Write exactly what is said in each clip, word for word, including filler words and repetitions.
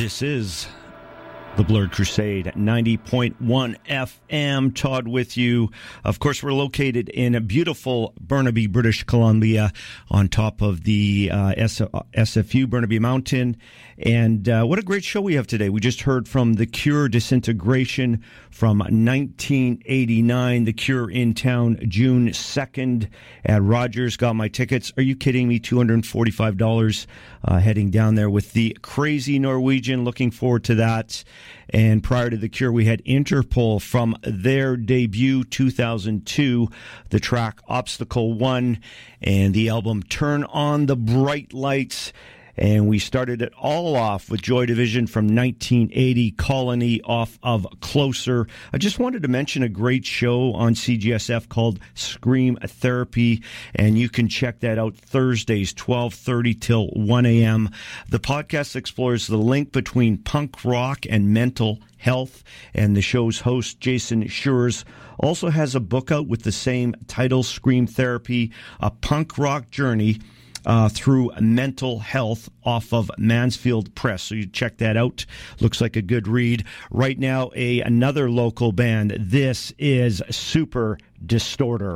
This is the Blurred Crusade at ninety point one F M. Todd with you. Of course, we're located in a beautiful Burnaby, British Columbia, on top of the uh, S F U Burnaby Mountain. And uh, what a great show we have today. We just heard from The Cure, Disintegration from nineteen eighty-nine. The Cure in town June second at Rogers. Got my tickets. Are you kidding me? two hundred forty-five dollars uh, heading down there with the Crazy Norwegian. Looking forward to that. And prior to The Cure, we had Interpol from their debut, two thousand two, the track Obstacle One, and the album Turn on the Bright Lights. And we started it all off with Joy Division from nineteen eighty, Colony off of Closer. I just wanted to mention a great show on C G S F called Scream Therapy, and you can check that out Thursdays, twelve thirty till one a.m. The podcast explores the link between punk rock and mental health, and the show's host, Jason Schurz, also has a book out with the same title, Scream Therapy, a punk rock journey Uh, through mental health, off of Mansfield Press. So you check that out. Looks like a good read. Right now, a another local band. This is Super Distorter.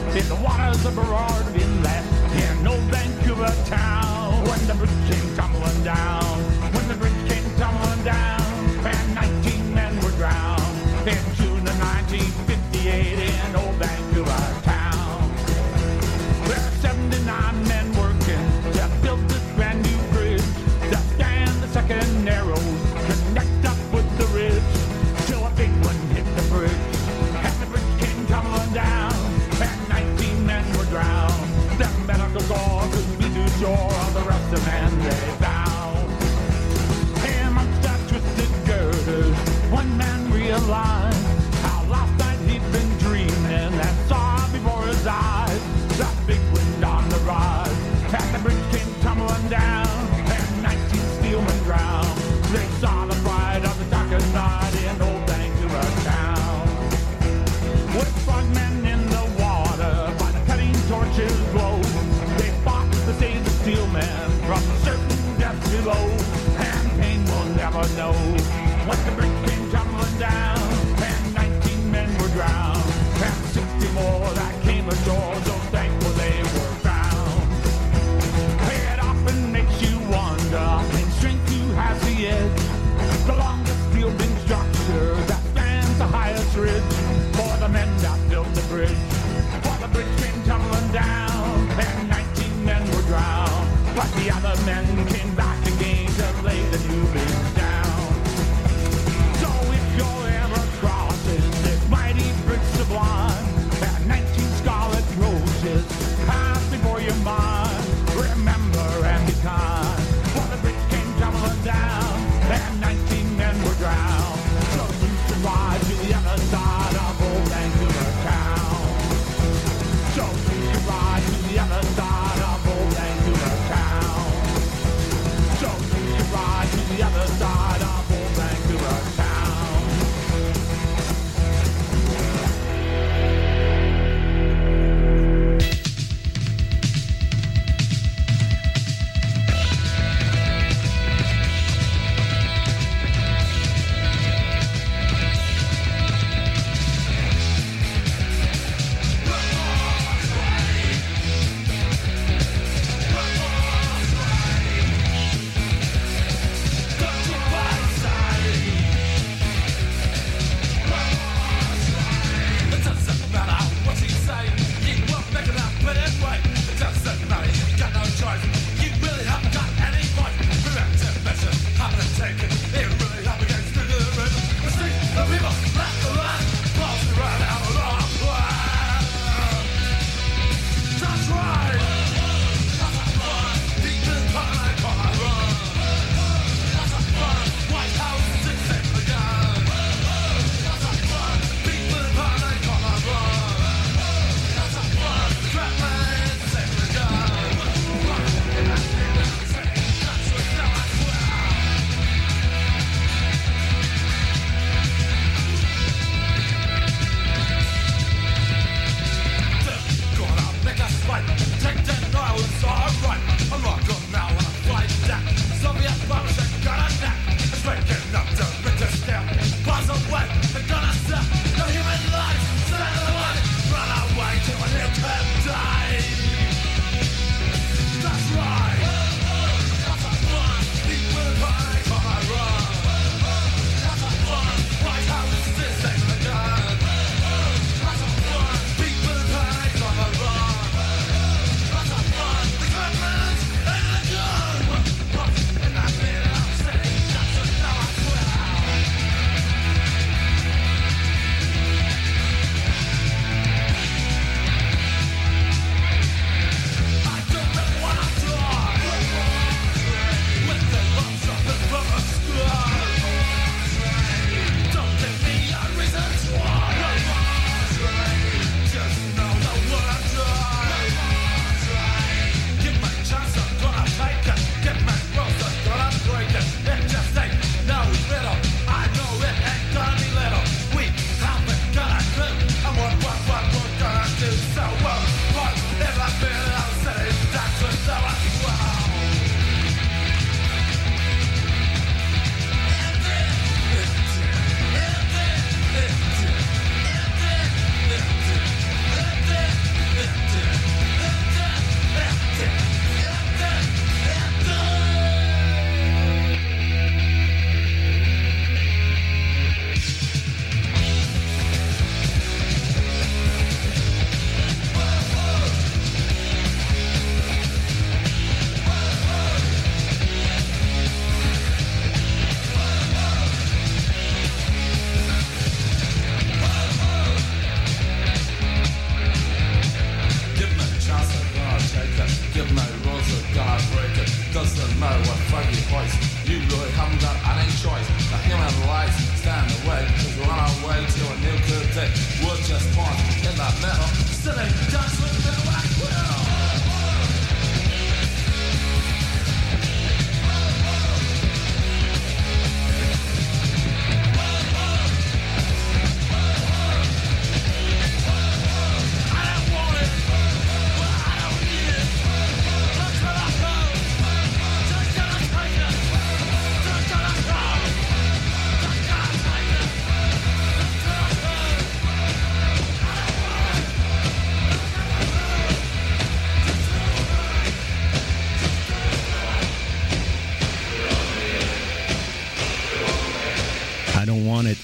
in the waters of Burrard Inlet, in old Vancouver town, when the bridge came tumbling down, when the bridge came tumbling down, and nineteen men were drowned, in June of nineteen fifty-eight, in old Vancouver town. There are seventy-nine men working to build this brand new bridge, to scan the second narrows, connect up with the ridge, till a big one hit the bridge, and the bridge came tumbling down, and nineteen men were drowned. Their medical corps could be too sure of the rest of men they found. Hey, amongst our twisted girders, one man realized how last night he'd been dreaming and saw before his eyes the big wind on the rise, and the bridge came tumbling down, and nineteen steelmen drowned. They saw the pride of the darkest night in old Vancouver town. With frogmen in the water by the cutting torches glow, they fought to save the steelmen from certain death below, and pain will never know. When the bridge came tumbling down, and nineteen men were drowned, and sixty more that came ashore, so thankful they were found. It often makes you wonder, in strength who has the edge, the longest steel beam structure that spans the highest ridge, for the men that built the bridge. For the bridge came tumbling down, and nineteen men were drowned, but the other men came back again to lay the new bridge down. Give no rules, a gonna break it. Doesn't know what foggy hoist. Usually comes up and ain't choice. The human lights stand away, cause we're on our way to a new good day. We're just pawns in that metal, sitting dust with the black will. I don't want it.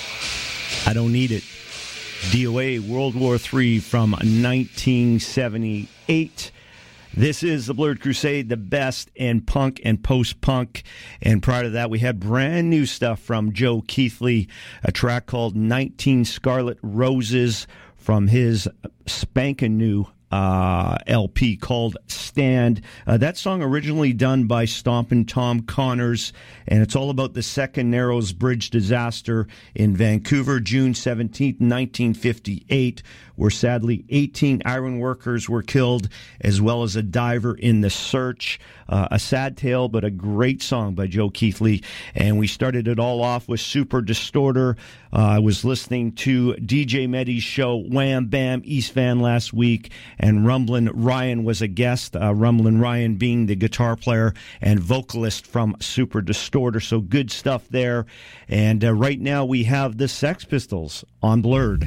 I don't need it. D O A, World War Three from nineteen seventy-eight. This is the Blurred Crusade, the best in punk and post-punk. And prior to that, we had brand new stuff from Joe Keithley, a track called nineteen Scarlet Roses from his spankin' new uh, L P called Stand. Uh, that song originally done by Stompin' Tom Connors, and it's all about the second Narrows Bridge disaster in Vancouver, June seventeenth, nineteen fifty-eight, where sadly eighteen iron workers were killed, as well as a diver in the search. Uh, a sad tale, but a great song by Joe Keithley. And we started it all off with Super Distorter. Uh, I was listening to D J Medi's show, Wham Bam East Van, last week, and Rumblin' Ryan was a guest, uh, Rumblin' Ryan being the guitar player and vocalist from Super Distorter. So good stuff there. And uh, right now we have the Sex Pistols on Blurred.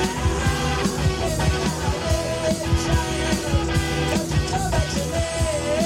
Don't you come back to me.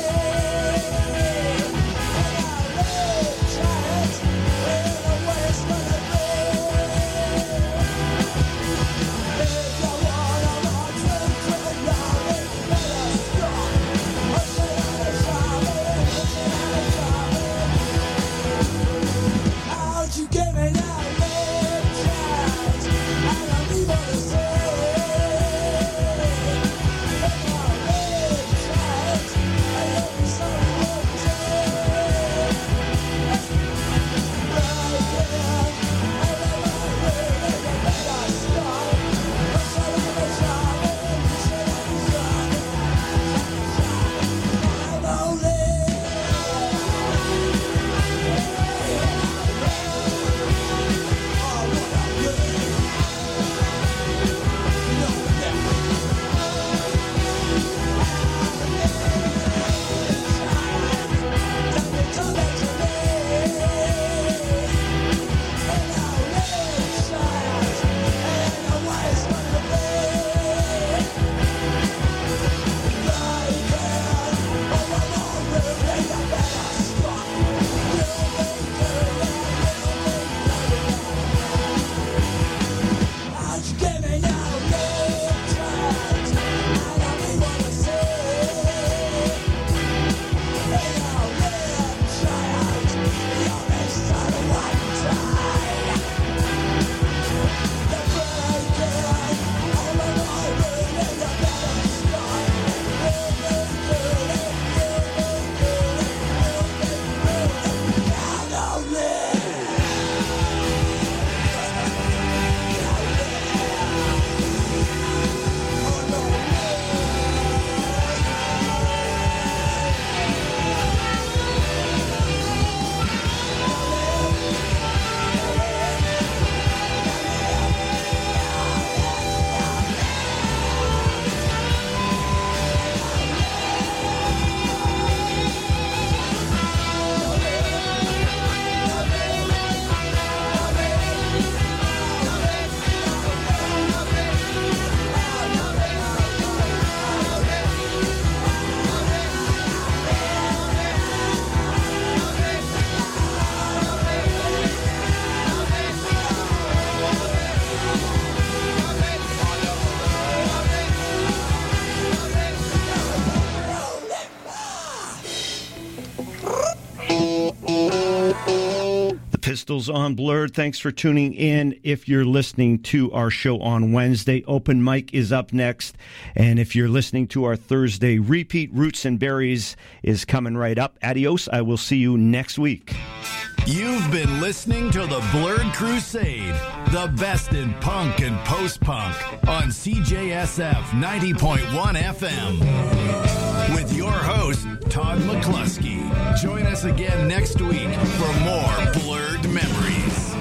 Pistols on Blurred. Thanks for tuning in. If you're listening to our show on Wednesday, Open Mic is up next. And if you're listening to our Thursday repeat, Roots and Berries is coming right up. Adios. I will see you next week. You've been listening to the Blurred Crusade, the best in punk and post-punk on C J S F ninety point one F M. With your host, Todd McCluskey. Join us again next week for more Blurred Memories.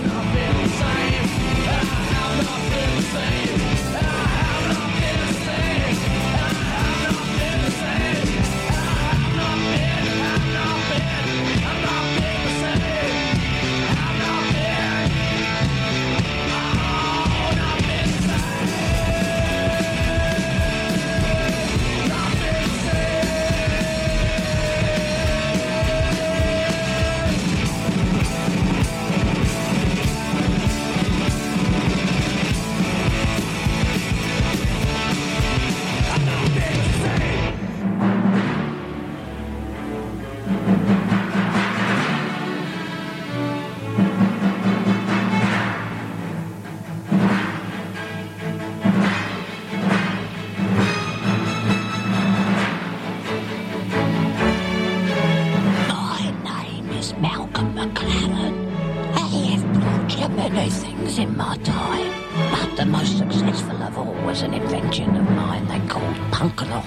In my time, but the most successful of all was an invention of mine they called punk lock.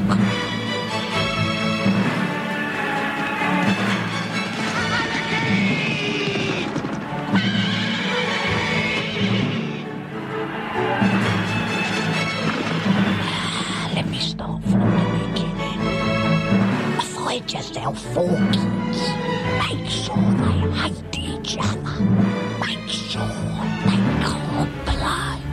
Let me start from the beginning. If I just tell four kids, make sure they hate each other, make sure they can't play.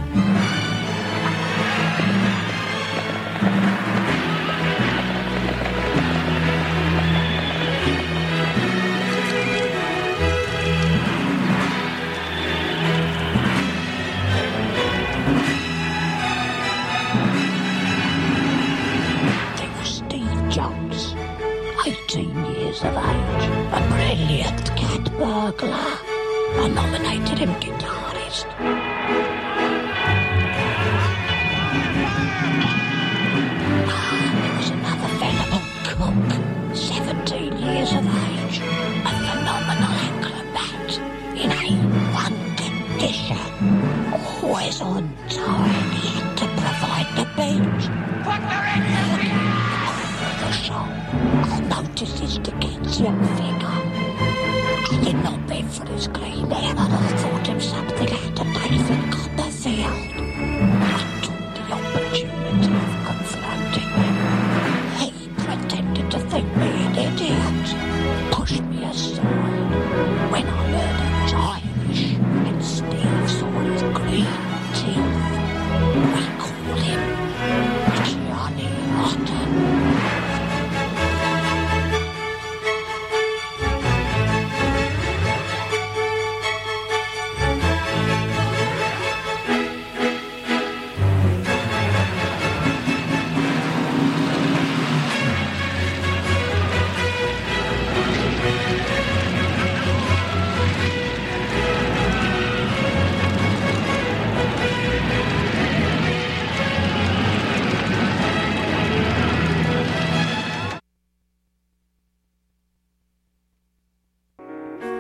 There was Steve Jobs, eighteen years of age, a brilliant cat burglar. I nominated him guitarist. Ah, there was another fella, Cook, seventeen years of age, a phenomenal acrobat in A one condition. Always on time, he had to provide the beat. Put the record the show, I noticed his Dickensian figure. I did not bid for his clean hair.